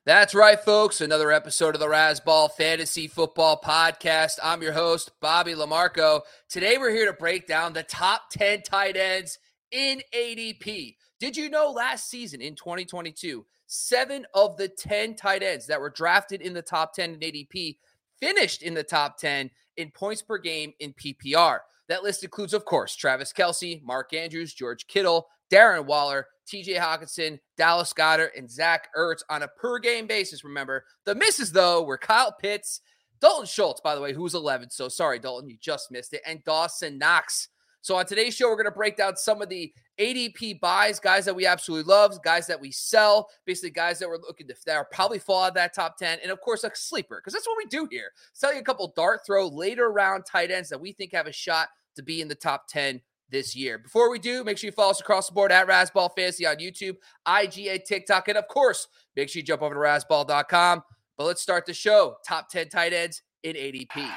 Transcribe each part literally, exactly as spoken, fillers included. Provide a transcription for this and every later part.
That's right, folks. Another episode of the Razzball Fantasy Football Podcast. I'm your host, Bobby Lamarco. Today, we're here to break down the top ten tight ends in A D P. Did you know last season in twenty twenty-two, seven of the ten tight ends that were drafted in the top ten in A D P finished in the top ten in points per game in P P R? That list includes, of course, Travis Kelce, Mark Andrews, George Kittle, Darren Waller, T J Hockenson, Dallas Goedert, and Zach Ertz on a per-game basis, remember. The misses, though, were Kyle Pitts, Dalton Schultz, by the way, who was eleventh, so sorry, Dalton, you just missed it, and Dawson Knox. So on today's show, we're going to break down some of the A D P buys, guys that we absolutely love, guys that we sell, basically guys that we're looking to, that are probably fall out of that top ten, and of course, a sleeper, because that's what we do here. Sell you a couple dart throw later round tight ends that we think have a shot to be in the top ten this year. Before we do, make sure you follow us across the board at Razzball Fantasy on YouTube, I G, and TikTok. And of course, make sure you jump over to razzball dot com. But let's start the show. Top ten tight ends in A D P.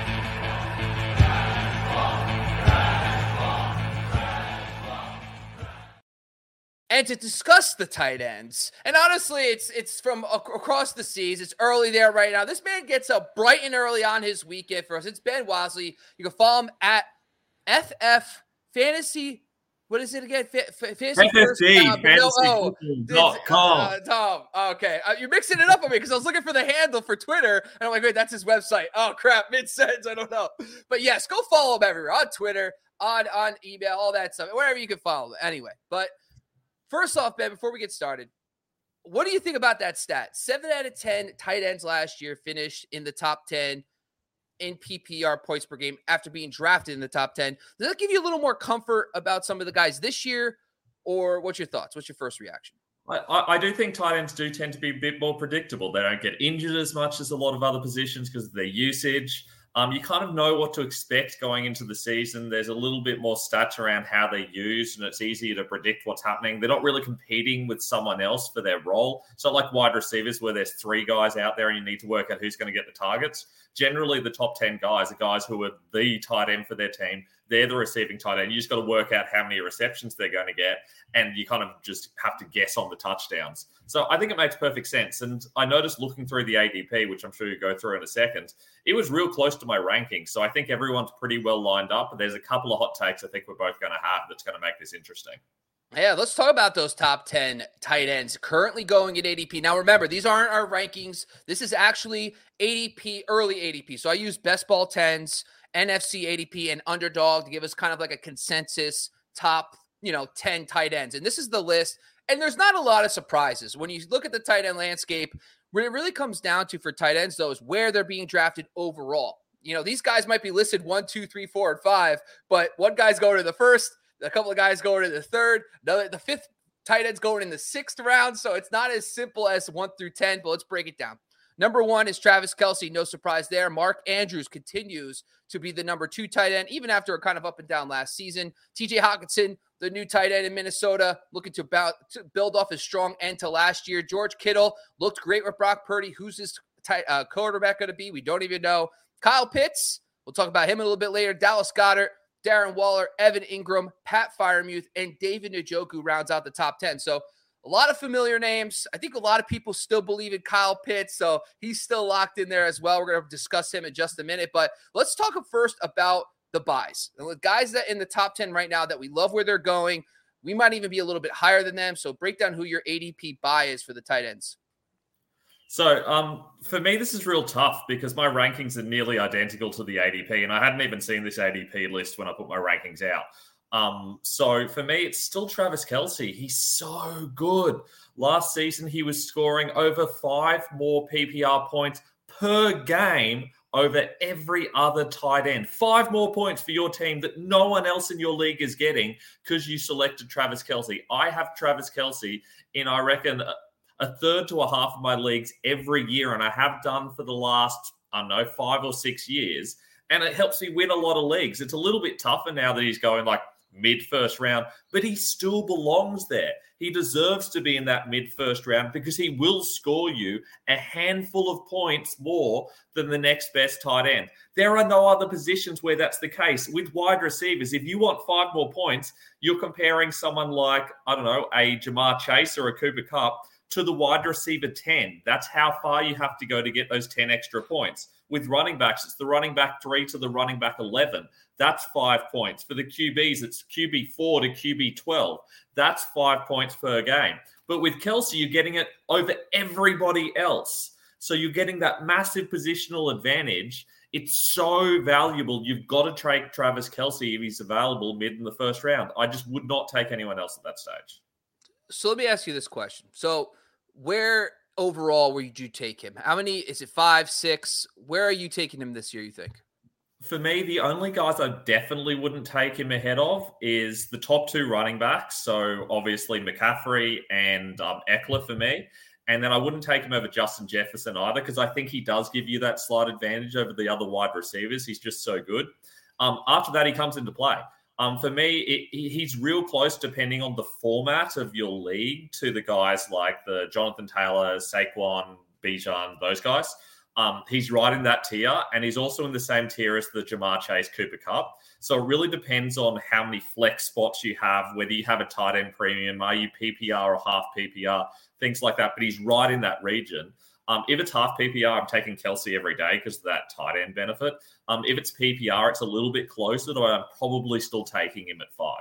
And to discuss the tight ends, and honestly, it's it's from ac- across the seas. It's early there right now. This man gets up bright and early on his weekend for us. It's Ben Wasley. You can follow him at F F Fantasy, what is it again? F- F- fantasy F F T, uh, fantasy dot com. Uh, Tom, okay. Uh, you're mixing it up on me because I was looking for the handle for Twitter, and I'm like, wait, that's his website. Oh, crap, mid-sentence, I don't know. But yes, go follow him everywhere, on Twitter, on, on email, all that stuff, wherever you can follow him. Anyway, but first off, Ben, before we get started, what do you think about that stat? Seven out of ten tight ends last year finished in the top ten in P P R points per game after being drafted in the top ten. Does that give you a little more comfort about some of the guys this year, or what's your thoughts? What's your first reaction? I, I do think tight ends do tend to be a bit more predictable. They don't get injured as much as a lot of other positions because of their usage. Um, you kind of know what to expect going into the season. There's a little bit more stats around how they're used, and it's easier to predict what's happening. They're not really competing with someone else for their role. It's not like wide receivers where there's three guys out there and you need to work out who's going to get the targets. Generally, the top ten guys are guys who are the tight end for their team. They're the receiving tight end. You just got to work out how many receptions they're going to get, and you kind of just have to guess on the touchdowns. So I think it makes perfect sense. And I noticed looking through the A D P, which I'm sure you'll go through in a second, it was real close to my ranking. So I think everyone's pretty well lined up. But there's a couple of hot takes I think we're both going to have that's going to make this interesting. Yeah, let's talk about those top ten tight ends currently going at A D P. Now, remember, these aren't our rankings. This is actually A D P, early A D P. So I use Best Ball tens, N F C A D P, and Underdog to give us kind of like a consensus top, you know, ten tight ends. And this is the list. And there's not a lot of surprises. When you look at the tight end landscape, what it really comes down to for tight ends, though, is where they're being drafted overall. You know, these guys might be listed one, two, three, four, and five, but one guy's going to the first, a couple of guys going to the third, another, the fifth tight end's going in the sixth round. So it's not as simple as one through ten, but let's break it down. Number one is Travis Kelce. No surprise there. Mark Andrews continues to be the number two tight end, even after a kind of up and down last season. T J Hockenson, the new tight end in Minnesota, looking to, about, to build off his strong end to last year. George Kittle looked great with Brock Purdy. Who's his tight, uh, quarterback going to be? We don't even know. Kyle Pitts, we'll talk about him a little bit later. Dallas Goedert, Darren Waller, Evan Ingram, Pat Freiermuth, and David Njoku rounds out the top ten. So a lot of familiar names. I think a lot of people still believe in Kyle Pitts, so he's still locked in there as well. We're going to discuss him in just a minute, but let's talk first about the buys. The guys that in the top ten right now that we love where they're going, we might even be a little bit higher than them. So break down who your A D P buy is for the tight ends. So um, for me, this is real tough because my rankings are nearly identical to the A D P, and I hadn't even seen this A D P list when I put my rankings out. Um, so for me, it's still Travis Kelce. He's so good. Last season, he was scoring over five more P P R points per game over every other tight end. Five more points for your team that no one else in your league is getting because you selected Travis Kelce. I have Travis Kelce in, I reckon, a third to a half of my leagues every year, and I have done for the last, I don't know, five or six years, and it helps me win a lot of leagues. It's a little bit tougher now that he's going like mid-first round, but he still belongs there. He deserves to be in that mid-first round because he will score you a handful of points more than the next best tight end. There are no other positions where that's the case. With wide receivers, if you want five more points, you're comparing someone like, I don't know, a Jamar Chase or a Cooper Kupp to the wide receiver ten. That's how far you have to go to get those ten extra points. With running backs, it's the running back three to the running back eleven. That's five points. For the Q Bs, it's Q B four to Q B twelve. That's five points per game. But with Kelce, you're getting it over everybody else. So you're getting that massive positional advantage. It's so valuable. You've got to take Travis Kelce if he's available mid in the first round. I just would not take anyone else at that stage. So let me ask you this question. So where overall would you take him? How many? Is it five, six? Where are you taking him this year, you think? For me, the only guys I definitely wouldn't take him ahead of is the top two running backs. So obviously McCaffrey and um, Eckler for me. And then I wouldn't take him over Justin Jefferson either, because I think he does give you that slight advantage over the other wide receivers. He's just so good. Um, after that, he comes into play. Um, for me, it, he's real close, depending on the format of your league, to the guys like the Jonathan Taylor, Saquon, Bijan, those guys. Um, he's right in that tier, and he's also in the same tier as the Jamar Chase, Cooper Kupp. So it really depends on how many flex spots you have, whether you have a tight end premium, are you P P R or half P P R, things like that. But he's right in that region. Um, if it's half P P R, I'm taking Kelce every day because of that tight end benefit. Um, if it's P P R, it's a little bit closer, though I'm probably still taking him at five.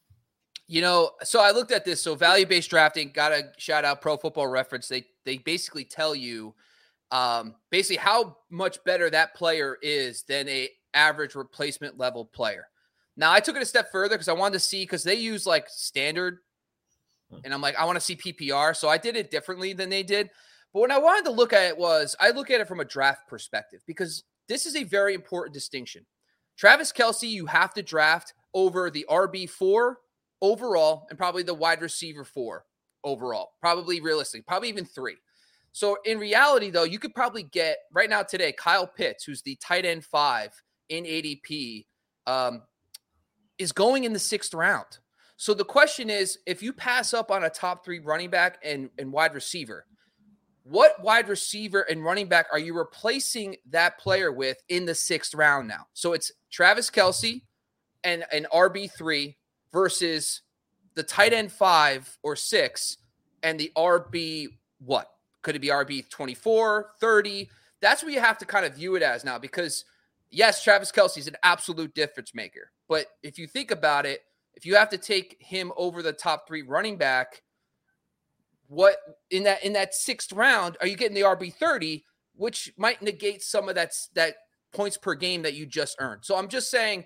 You know, so I looked at this. So value-based drafting, got to shout out Pro Football Reference. They they basically tell you um, basically how much better that player is than a average replacement level player. Now, I took it a step further because I wanted to see, because they use like standard, and I'm like, I want to see P P R. So I did it differently than they did. But what I wanted to look at it was, I look at it from a draft perspective, because this is a very important distinction. Travis Kelce, you have to draft over the R B four overall and probably the wide receiver four overall, probably realistic, probably even three. So in reality, though, you could probably get right now today, Kyle Pitts, who's the tight end five in A D P, um, is going in the sixth round. So the question is, if you pass up on a top three running back and, and wide receiver, what wide receiver and running back are you replacing that player with in the sixth round now? So it's Travis Kelce and an R B three versus the tight end five or six and the R B what? Could it be R B twenty-four, thirty? That's what you have to kind of view it as now, because yes, Travis Kelce is an absolute difference maker. But if you think about it, if you have to take him over the top three running back, what in that in that sixth round are you getting the R B thirty, which might negate some of that that points per game that you just earned. So I'm just saying,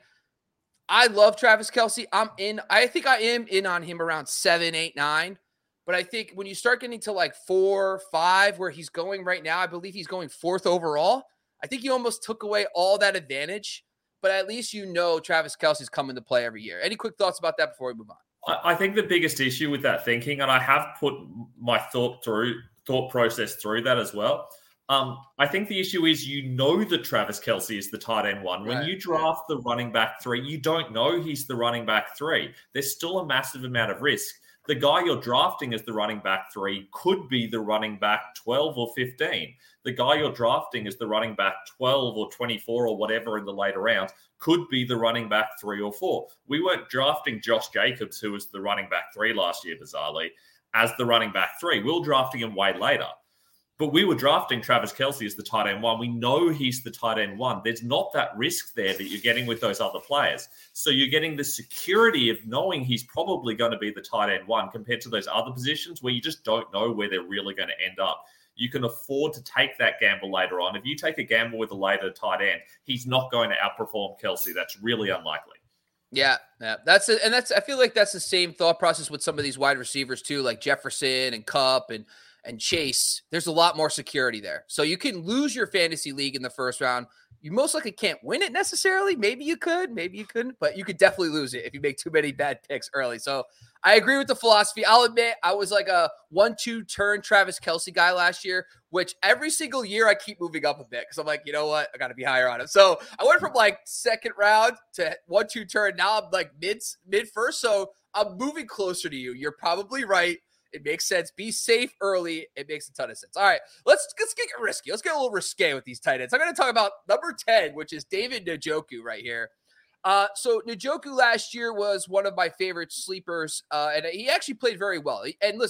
I love Travis Kelce. I'm in. I think I am in on him around seven, eight, nine. But I think when you start getting to like four, five, where he's going right now, I believe he's going fourth overall. I think you almost took away all that advantage. But at least you know Travis Kelce's coming to play every year. Any quick thoughts about that before we move on? I think the biggest issue with that thinking, and I have put my thought through thought process through that as well. Um, I think the issue is, you know that Travis Kelce is the tight end one. When right. you draft the running back three, you don't know he's the running back three. There's still a massive amount of risk. The guy you're drafting as the running back three could be the running back twelve or fifteen. The guy you're drafting as the running back twelve or twenty-four or whatever in the later rounds could be the running back three or four. We weren't drafting Josh Jacobs, who was the running back three last year, bizarrely, as the running back three. We were drafting him way later. But we were drafting Travis Kelce as the tight end one. We know he's the tight end one. There's not that risk there that you're getting with those other players. So you're getting the security of knowing he's probably going to be the tight end one, compared to those other positions where you just don't know where they're really going to end up. You can afford to take that gamble later on. If you take a gamble with a later tight end, he's not going to outperform Kelce. That's really unlikely. Yeah, yeah, that's a, and that's. I feel like that's the same thought process with some of these wide receivers too, like Jefferson and Kupp and and Chase. There's a lot more security there, so you can lose your fantasy league in the first round. You most likely can't win it necessarily. Maybe you could, maybe you couldn't, but you could definitely lose it if you make too many bad picks early. So I agree with the philosophy. I'll admit I was like a one two turn Travis Kelce guy last year, which every single year I keep moving up a bit because I'm like, you know what? I got to be higher on him. So I went from like second round to one two turn. Now I'm like mid mid first. So I'm moving closer to you. You're probably right. It makes sense. Be safe early. It makes a ton of sense. All right, let's let's get risky. Let's get a little risque with these tight ends. I'm going to talk about number ten, which is David Njoku right here. Uh, so Njoku last year was one of my favorite sleepers, uh, and he actually played very well. And listen,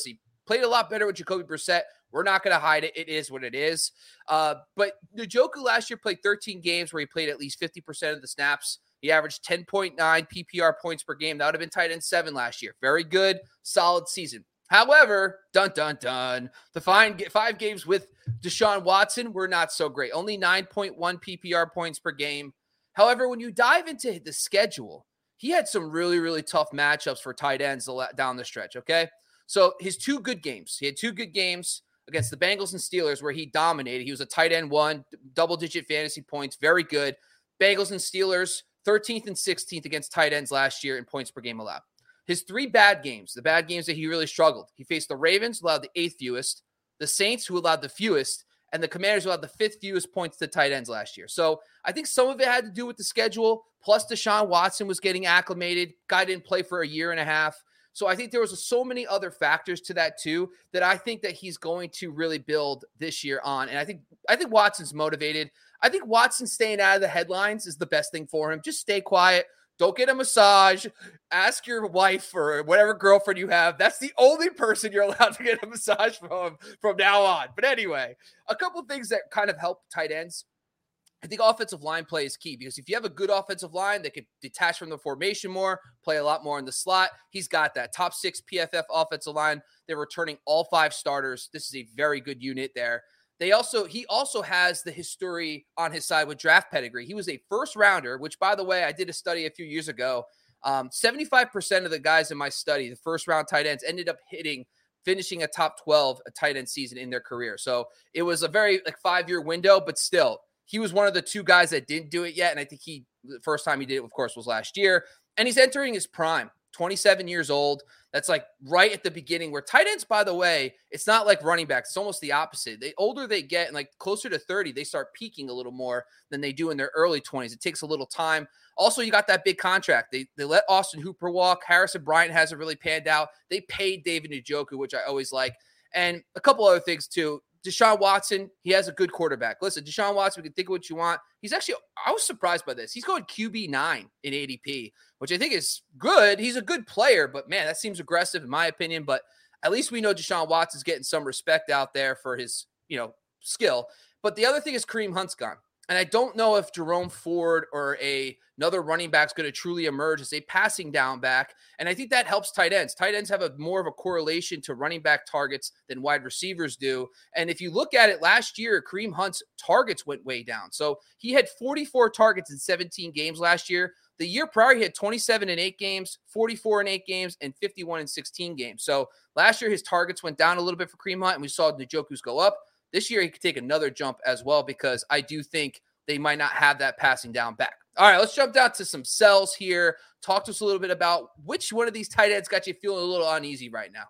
Played a lot better with Jacoby Brissett. We're not going to hide it. It is what it is. Uh, but Njoku last year played thirteen games where he played at least fifty percent of the snaps. He averaged ten point nine P P R points per game. That would have been tight end seven last year. Very good, solid season. However, dun, dun, dun, the fine, five games with Deshaun Watson were not so great. Only nine point one P P R points per game. However, when you dive into the schedule, he had some really, really tough matchups for tight ends down the stretch, okay? So his two good games. He had two good games against the Bengals and Steelers where he dominated. He was a tight end one, double-digit fantasy points, very good. Bengals and Steelers, thirteenth and sixteenth against tight ends last year in points per game allowed. His three bad games, the bad games that he really struggled. He faced the Ravens, who allowed the eighth fewest, the Saints, who allowed the fewest, and the Commanders, who allowed the fifth fewest points to tight ends last year. So I think some of it had to do with the schedule, plus Deshaun Watson was getting acclimated. Guy didn't play for a year and a half. So I think there was so many other factors to that too, that I think that he's going to really build this year on. And I think I think Watson's motivated. I think Watson staying out of the headlines is the best thing for him. Just stay quiet. Don't get a massage. Ask your wife or whatever girlfriend you have. That's the only person you're allowed to get a massage from from now on. But anyway, a couple of things that kind of help tight ends. I think offensive line play is key because if you have a good offensive line that could detach from the formation more, play a lot more in the slot, he's got that. Top six P F F offensive line. They're returning all five starters. This is a very good unit there. They also he also has the history on his side with draft pedigree. He was a first rounder, which, by the way, I did a study a few years ago. Um, seventy-five percent of the guys in my study, the first round tight ends, ended up hitting, finishing a top twelve a tight end season in their career. So it was a very like five-year window, but still, he was one of the two guys that didn't do it yet. And I think he, the first time he did it, of course, was last year. And he's entering his prime, twenty-seven years old. That's like right at the beginning where tight ends, by the way, it's not like running backs. It's almost the opposite. The older they get and like closer to thirty, they start peaking a little more than they do in their early twenties. It takes a little time. Also, you got that big contract. They they let Austin Hooper walk. Harrison Bryant hasn't really panned out. They paid David Njoku, which I always like. And a couple other things too. Deshaun Watson, he has a good quarterback. Listen, Deshaun Watson, we can think of what you want. He's actually, I was surprised by this. He's going Q B nine in A D P, which I think is good. He's a good player, but man, that seems aggressive in my opinion. But at least we know Deshaun Watson's getting some respect out there for his, you know, skill. But the other thing is Kareem Hunt's gone. And I don't know if Jerome Ford or a, another running back is going to truly emerge as a passing down back. And I think that helps tight ends. Tight ends have a more of a correlation to running back targets than wide receivers do. And if you look at it last year, Kareem Hunt's targets went way down. So he had forty-four targets in seventeen games last year. The year prior, he had twenty-seven in eight games, forty-four in eight games, and fifty-one in sixteen games. So last year, his targets went down a little bit for Kareem Hunt, and we saw Njoku's go up. This year, he could take another jump as well because I do think they might not have that passing down back. All right, let's jump down to some sells here. Talk to us a little bit about which one of these tight ends got you feeling a little uneasy right now.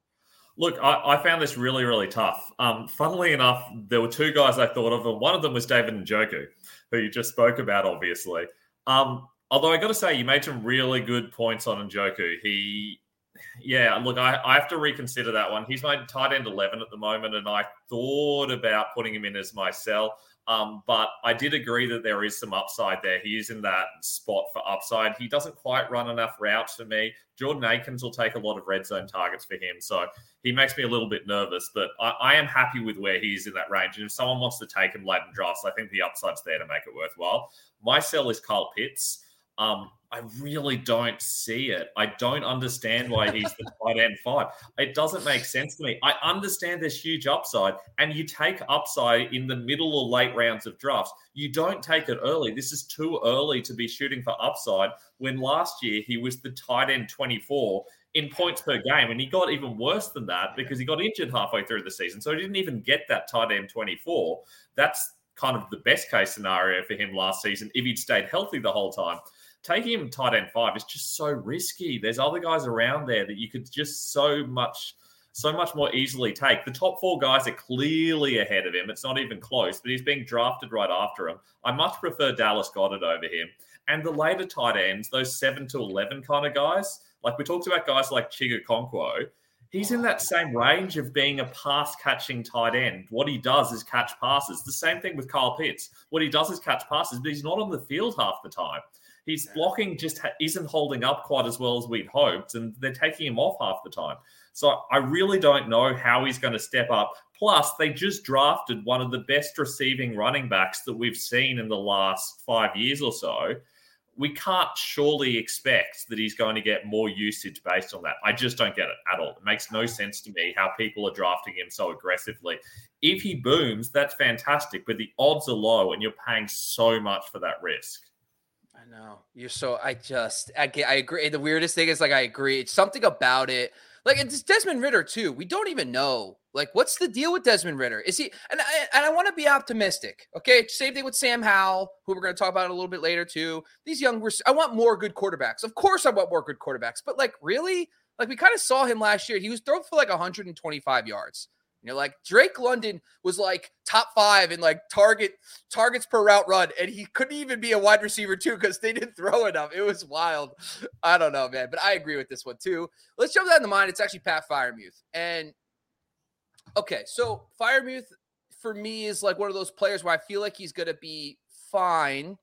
Look, I, I found this really, really tough. Um, funnily enough, there were two guys I thought of, and one of them was David Njoku, who you just spoke about, obviously. Um, although I got to say, you made some really good points on Njoku. He... Yeah, look, I, I have to reconsider that one. He's my tight end eleven at the moment, and I thought about putting him in as my sell. Um, but I did agree that there is some upside there. He is in that spot for upside. He doesn't quite run enough routes for me. Jordan Akins will take a lot of red zone targets for him, so he makes me a little bit nervous. But I, I am happy with where he is in that range. And if someone wants to take him late in drafts, I think the upside's there to make it worthwhile. My sell is Kyle Pitts. Um, I really don't see it. I don't understand why he's the tight end five. It doesn't make sense to me. I understand there's huge upside, and you take upside in the middle or late rounds of drafts. You don't take it early. This is too early to be shooting for upside when last year he was the tight end twenty-four in points per game, and he got even worse than that because he got injured halfway through the season. So he didn't even get that tight end twenty-four. That's kind of the best case scenario for him last season if he'd stayed healthy the whole time. Taking him tight end five is just so risky. There's other guys around there that you could just so much, so much more easily take. The top four guys are clearly ahead of him. It's not even close, but he's being drafted right after him. I much prefer Dallas Goedert over him. And the later tight ends, those seven to eleven kind of guys, like we talked about guys like Chig Okonkwo, he's in that same range of being a pass-catching tight end. What he does is catch passes. The same thing with Kyle Pitts. What he does is catch passes, but he's not on the field half the time. His blocking just ha- isn't holding up quite as well as we'd hoped, and they're taking him off half the time. So I really don't know how he's going to step up. Plus, they just drafted one of the best receiving running backs that we've seen in the last five years or so. We can't surely expect that he's going to get more usage based on that. I just don't get it at all. It makes no sense to me how people are drafting him so aggressively. If he booms, that's fantastic, but the odds are low and you're paying so much for that risk. I know. You're so, I just, I, I agree. The weirdest thing is, like, I agree. It's something about it. Like, it's Desmond Ridder, too. We don't even know. Like, what's the deal with Desmond Ridder? Is he, and I, and I want to be optimistic, okay? Same thing with Sam Howell, who we're going to talk about a little bit later, too. These young, I want more good quarterbacks. Of course I want more good quarterbacks. But, like, really? Like, we kind of saw him last year. He was throwing for, like, one hundred twenty-five yards. You know, like, Drake London was, like, top five in, like, target targets per route run, and he couldn't even be a wide receiver, too, because they didn't throw enough. It was wild. I don't know, man, but I agree with this one, too. Let's jump down the mind. It's actually Pat Freiermuth. And, okay, so Freiermuth, for me, is, like, one of those players where I feel like he's going to be fine.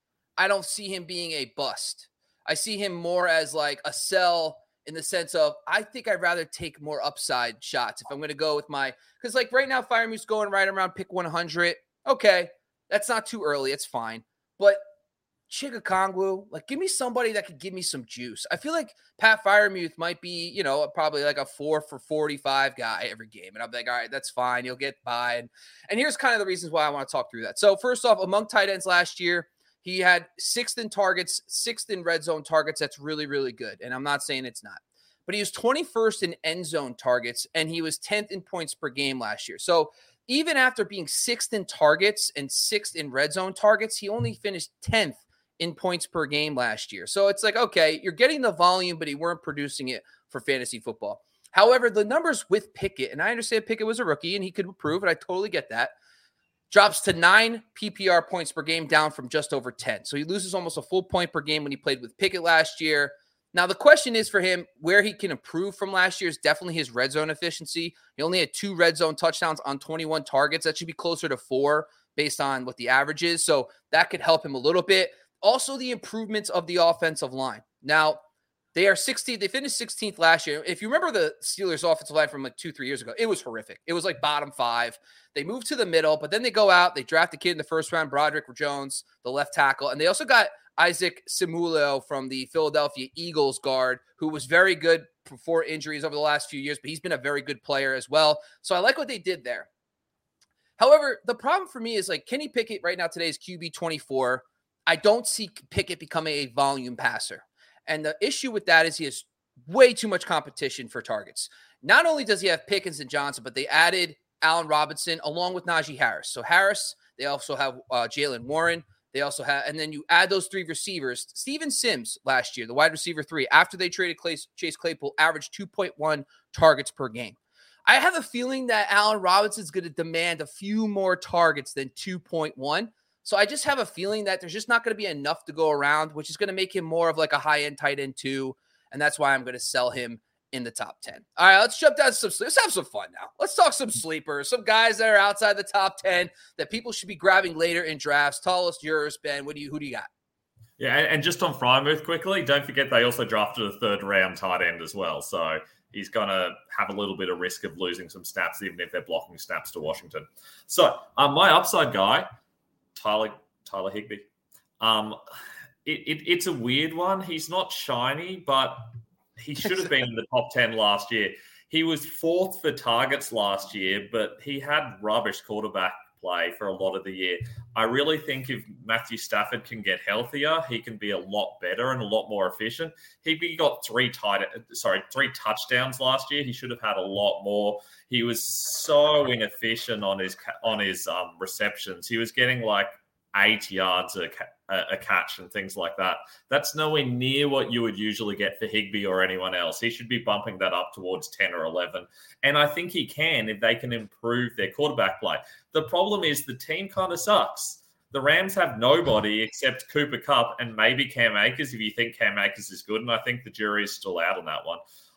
I don't see him being a bust. I see him more as, like, a sell in the sense of, I think I'd rather take more upside shots if I'm going to go with my, because like right now, Freiermuth's going right around pick one hundred. Okay, that's not too early. It's fine. But Chig Okongwu, like, give me somebody that could give me some juice. I feel like Pat Freiermuth might be, you know, probably like a four for forty-five guy every game. And I'm like, all right, that's fine. You'll get by. And, and here's kind of the reasons why I want to talk through that. So first off, among tight ends last year, he had sixth in targets, sixth in red zone targets. That's really, really good. And I'm not saying it's not. But he was twenty-first in end zone targets, and he was tenth in points per game last year. So even after being sixth in targets and sixth in red zone targets, he only finished tenth in points per game last year. So it's like, okay, you're getting the volume, but he weren't producing it for fantasy football. However, the numbers with Pickett, and I understand Pickett was a rookie and he could improve, and I totally get that, drops to nine P P R points per game, down from just over ten. So he loses almost a full point per game when he played with Pickett last year. Now, the question is for him, where he can improve from last year is definitely his red zone efficiency. He only had two red zone touchdowns on twenty-one targets. That should be closer to four based on what the average is. So that could help him a little bit. Also, the improvements of the offensive line. Now, they are sixteenth. They finished sixteenth last year. If you remember the Steelers offensive line from like two, three years ago, it was horrific. It was like bottom five. They moved to the middle, but then they go out. They draft a kid in the first round, Broderick Jones, the left tackle. And they also got Isaac Seumalo from the Philadelphia Eagles guard, who was very good before injuries over the last few years, but he's been a very good player as well. So I like what they did there. However, the problem for me is like Kenny Pickett right now today is Q B twenty-four. I don't see Pickett becoming a volume passer. And the issue with that is he has way too much competition for targets. Not only does he have Pickens and Johnson, but they added Allen Robinson along with Najee Harris. So Harris, they also have uh, Jaylen Warren. They also have, and then you add those three receivers. Steven Sims last year, the wide receiver three, after they traded Clay, Chase Claypool, averaged two point one targets per game. I have a feeling that Allen Robinson is going to demand a few more targets than two point one. So I just have a feeling that there's just not going to be enough to go around, which is going to make him more of like a high-end tight end too. And that's why I'm going to sell him in the top ten. All right, let's jump down to some sleep. Let's have some fun now. Let's talk some sleepers, some guys that are outside the top ten that people should be grabbing later in drafts. Tell us yours, Ben. What do you, who do you got? Yeah, and just on Freiermuth quickly, don't forget they also drafted a third round tight end as well. So he's going to have a little bit of risk of losing some snaps, even if they're blocking snaps to Washington. So um, my upside guy, Tyler Tyler Higbee. Um, it, it, it's a weird one. He's not shiny, but he should have been in the top ten last year. He was fourth for targets last year, but he had rubbish quarterback play for a lot of the year. I really think if Matthew Stafford can get healthier, he can be a lot better and a lot more efficient. He got three tight, sorry, three touchdowns last year. He should have had a lot more. He was so inefficient on his on his um, receptions. He was getting like eight yards a, a catch and things like that. That's nowhere near what you would usually get for Higbee or anyone else. He should be bumping that up towards ten or eleven. And I think he can if they can improve their quarterback play. The problem is the team kind of sucks. The Rams have nobody except Cooper Kupp and maybe Cam Akers if you think Cam Akers is good. And I think the jury is still out on that one.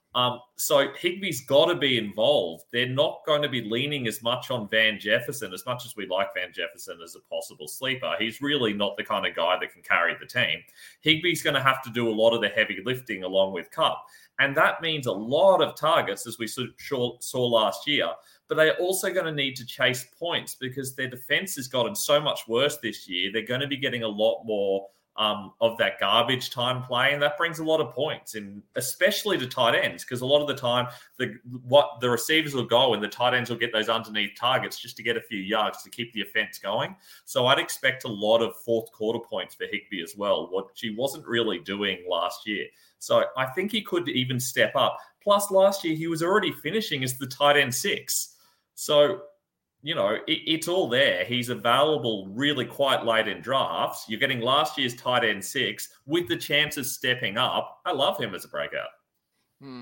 Um, so Higbee's got to be involved. They're not going to be leaning as much on Van Jefferson, as much as we like Van Jefferson as a possible sleeper. He's really not the kind of guy that can carry the team. Higbee's going to have to do a lot of the heavy lifting along with Kupp. And that means a lot of targets, as we saw last year. But they're also going to need to chase points because their defense has gotten so much worse this year. They're going to be getting a lot more um, of that garbage time play, and that brings a lot of points, and especially to tight ends, because a lot of the time the what the receivers will go and the tight ends will get those underneath targets just to get a few yards to keep the offense going. So I'd expect a lot of fourth quarter points for Higbee as well, what she wasn't really doing last year. So I think he could even step up. Plus, last year he was already finishing as the tight end six. So, you know, it, it's all there. He's available really quite late in drafts. You're getting last year's tight end six with the chances stepping up. I love him as a breakout. Hmm.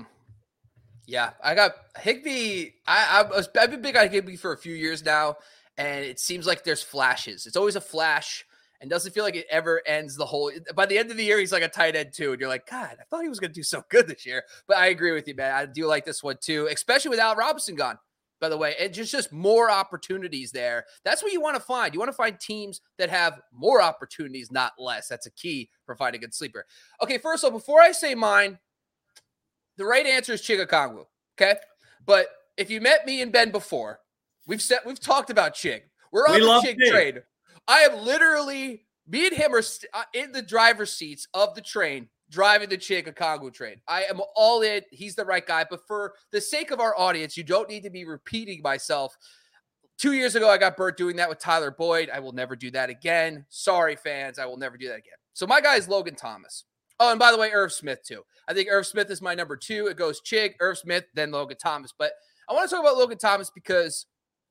Yeah, I got Higbee. I, I was, I've been big on Higbee for a few years now, and it seems like there's flashes. It's always a flash and doesn't feel like it ever ends the whole. By the end of the year, he's like a tight end too. And you're like, God, I thought he was going to do so good this year. But I agree with you, man. I do like this one too, especially with Al Robinson gone. By the way, and just, just more opportunities there. That's what you want to find. You want to find teams that have more opportunities, not less. That's a key for finding a good sleeper. Okay, first of all, before I say mine, the right answer is Chig Okongwu, okay? But if you met me and Ben before, we've said we've talked about Chig. We're on we the Chig Chig train. I am literally, me and him are st- in the driver's seats of the train, driving the Chig Okongwu train. I am all in. He's the right guy. But for the sake of our audience, you don't need to be repeating myself. Two years ago, I got burnt doing that with Tyler Boyd. I will never do that again. Sorry, fans. I will never do that again. So my guy is Logan Thomas. Oh, and by the way, Irv Smith, too. I think Irv Smith is my number two. It goes Chig, Irv Smith, then Logan Thomas. But I want to talk about Logan Thomas because,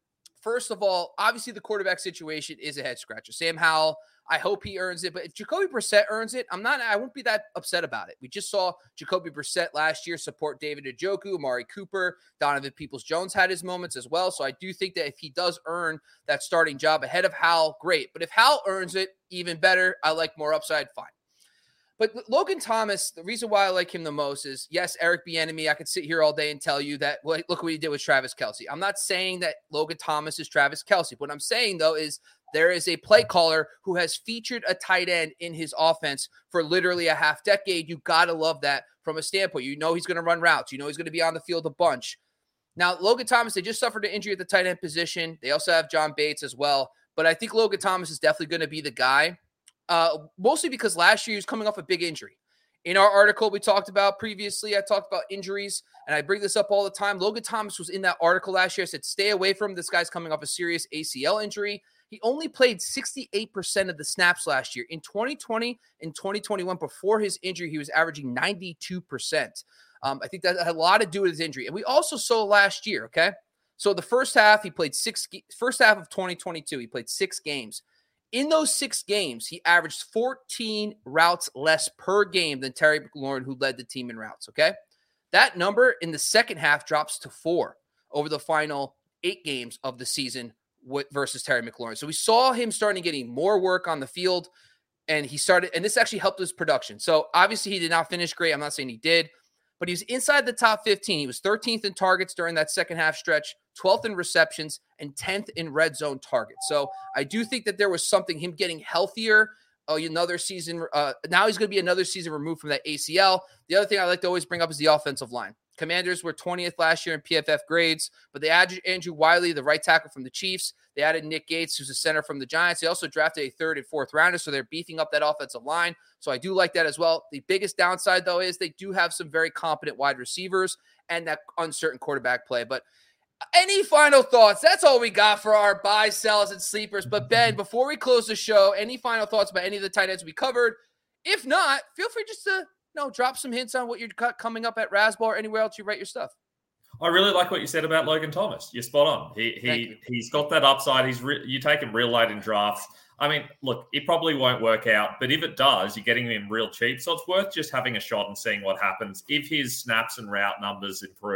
first of all, obviously the quarterback situation is a head scratcher. Sam Howell, I hope he earns it, but if Jacoby Brissett earns it, I'm not, I won't be that upset about it. We just saw Jacoby Brissett last year support David Njoku, Amari Cooper, Donovan Peoples-Jones had his moments as well. So I do think that if he does earn that starting job ahead of Howell, great. But if Howell earns it, even better. I like more upside, fine. But Logan Thomas, the reason why I like him the most is, yes, Eric Bieniemy, I could sit here all day and tell you that, well, look what he did with Travis Kelce. I'm not saying that Logan Thomas is Travis Kelce. What I'm saying, though, is there is a play caller who has featured a tight end in his offense for literally a half decade. You got to love that from a standpoint. You know he's going to run routes. You know he's going to be on the field a bunch. Now, Logan Thomas, they just suffered an injury at the tight end position. They also have John Bates as well. But I think Logan Thomas is definitely going to be the guy, uh, mostly because last year he was coming off a big injury. In our article we talked about previously, I talked about injuries, and I bring this up all the time. Logan Thomas was in that article last year. I said, stay away from him. This guy's coming off a serious A C L injury. He only played sixty-eight percent of the snaps last year. In twenty twenty and twenty twenty-one, before his injury, he was averaging ninety-two percent. Um, I think that had a lot to do with his injury. And we also saw last year, okay? So the first half, he played six, first half of twenty twenty-two, he played six games. In those six games, he averaged fourteen routes less per game than Terry McLaurin, who led the team in routes, okay? That number in the second half drops to four over the final eight games of the season versus Terry McLaurin. So we saw him starting getting more work on the field, and he started, and this actually helped his production. So obviously he did not finish great. I'm not saying he did, but he was inside the top fifteen. He was thirteenth in targets during that second half stretch, twelfth in receptions, and tenth in red zone targets. So I do think that there was something, him getting healthier, oh, another season. Uh, now he's going to be another season removed from that A C L. The other thing I like to always bring up is the offensive line. Commanders were twentieth last year in P F F grades, but they added Andrew Wiley, the right tackle from the Chiefs. They added Nick Gates, who's a center from the Giants. They also drafted a third and fourth rounder, so they're beefing up that offensive line. So I do like that as well. The biggest downside, though, is they do have some very competent wide receivers and that uncertain quarterback play. But any final thoughts? That's all we got for our buy, sells, and sleepers. But Ben, before we close the show, any final thoughts about any of the tight ends we covered? If not, feel free just to No, drop some hints on what you're coming up at Rasball or anywhere else you write your stuff. I really like what you said about Logan Thomas. You're spot on. He he he's got that upside. He's re- you take him real late in drafts. I mean, look, it probably won't work out, but if it does, you're getting him real cheap. So it's worth just having a shot and seeing what happens. If his snaps and route numbers improve,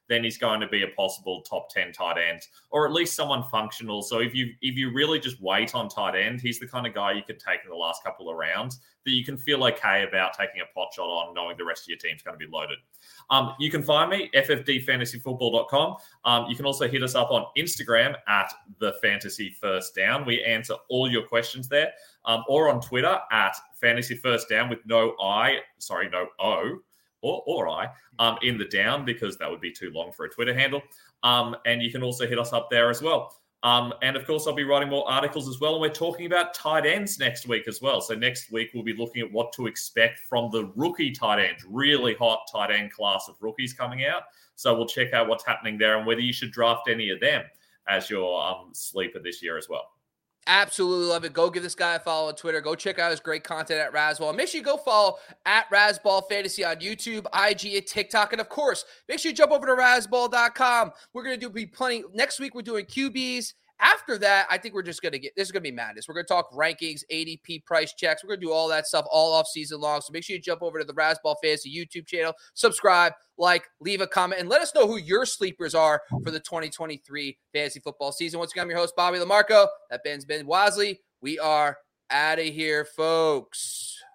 then he's going to be a possible top ten tight end, or at least someone functional. So if you if you really just wait on tight end, he's the kind of guy you could take in the last couple of rounds that you can feel okay about taking a pot shot on, knowing the rest of your team's going to be loaded. Um, you can find me, f f d fantasy football dot com. Um, you can also hit us up on Instagram at the Fantasy First Down. We answer all your questions there. Um, or on Twitter at Fantasy First Down with no I, sorry, no O, or, or I, um, in the down, because that would be too long for a Twitter handle. Um, and you can also hit us up there as well. Um, and of course, I'll be writing more articles as well. And we're talking about tight ends next week as well. So next week, we'll be looking at what to expect from the rookie tight ends, really hot tight end class of rookies coming out. So we'll check out what's happening there and whether you should draft any of them as your um, sleeper this year as well. Absolutely love it. Go give this guy a follow on Twitter. Go check out his great content at Razzball. Make sure you go follow at Razzball Fantasy on YouTube, I G, and TikTok. And of course, make sure you jump over to Razzball dot com. We're going to do be plenty. Next week, we're doing Q Bs. After that, I think we're just going to get, this is going to be madness. We're going to talk rankings, A D P price checks. We're going to do all that stuff all off season long. So make sure you jump over to the Razzball Fantasy YouTube channel, subscribe, like, leave a comment, and let us know who your sleepers are for the twenty twenty-three fantasy football season. Once again, I'm your host, Bobby LaMarco. That Ben's Ben Wasley. We are out of here, folks.